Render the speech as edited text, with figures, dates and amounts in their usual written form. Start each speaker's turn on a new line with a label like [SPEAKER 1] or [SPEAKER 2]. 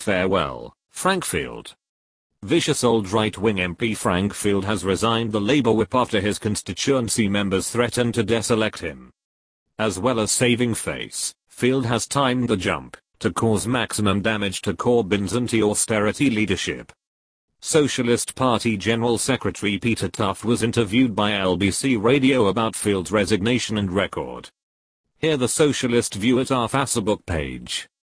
[SPEAKER 1] farewell, Frankfield. Vicious old right-wing MP Frankfield has resigned the Labour whip after his constituency members threatened to deselect him. As well as saving face, Field has timed the jump to cause maximum damage to Corbyn's anti-austerity leadership. Socialist Party General Secretary Peter Tough was interviewed by LBC Radio about Field's resignation and record. Hear the Socialist view at our Facebook page.